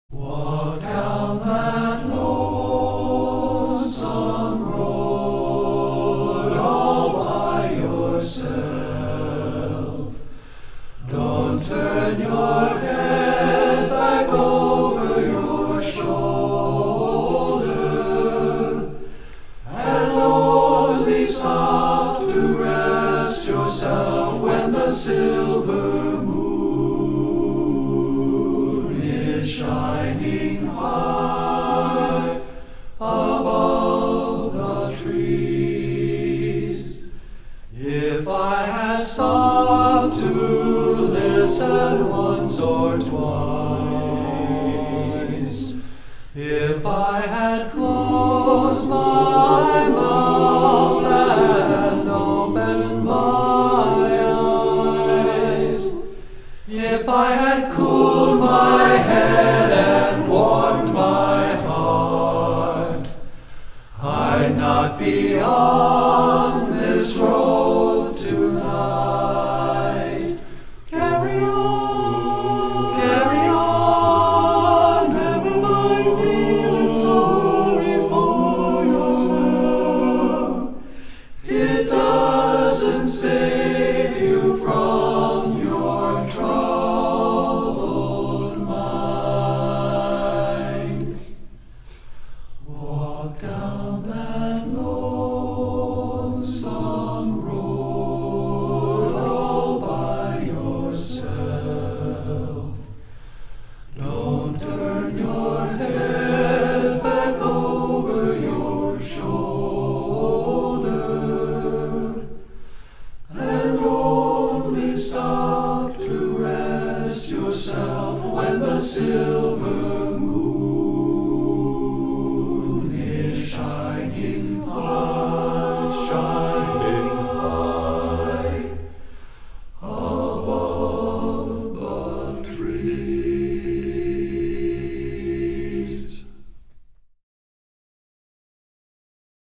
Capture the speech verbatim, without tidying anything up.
Walk down that lonesome road all by yourself. Don't turn your head back over your shoulder, and only stop to rest yourself when the silver moon is shining high above the trees. If I had stopped to listen once or twice, if I had closed my mouth and opened my eyes, if I had cooled my head and warmed my heart, I'd not be on